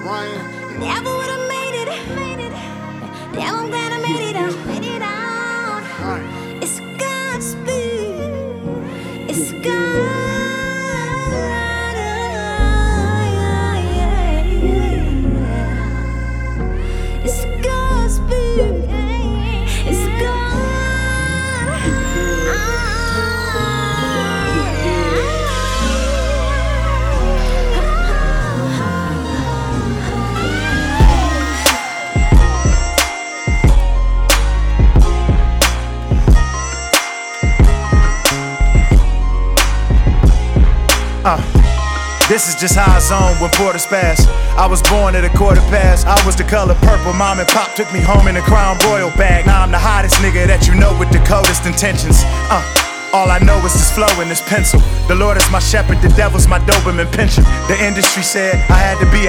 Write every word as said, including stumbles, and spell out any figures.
Ryan. Never would've made it. Damn, I'm glad I made it out. Made it out. Ryan. It's Godspeed. It's God. It's Godspeed. It's God. Uh, this is just how I zone when quarters pass. I was born at a quarter past. I was the color purple. Mom and pop took me home in a Crown Royal bag. Now I'm the hottest nigga that you know with the coldest intentions. Uh, all I know is this flow and this pencil. The Lord is my shepherd, the devil's my Doberman pincher. The industry said I had to be